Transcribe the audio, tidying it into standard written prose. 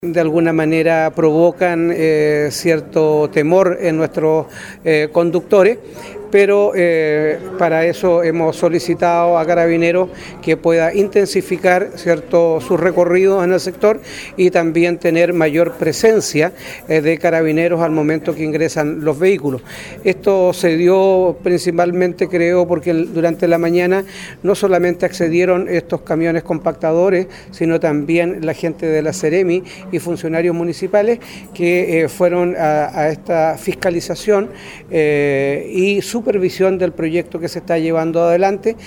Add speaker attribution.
Speaker 1: De alguna manera provocan cierto temor en nuestros conductores, pero para eso hemos solicitado a Carabineros que pueda intensificar sus recorridos en el sector y también tener mayor presencia de Carabineros al momento que ingresan los vehículos. Esto se dio principalmente, creo, porque durante la mañana no solamente accedieron estos camiones compactadores, sino también la gente de la Seremi y funcionarios municipales que fueron a esta fiscalización y supervisión del proyecto que se está llevando adelante.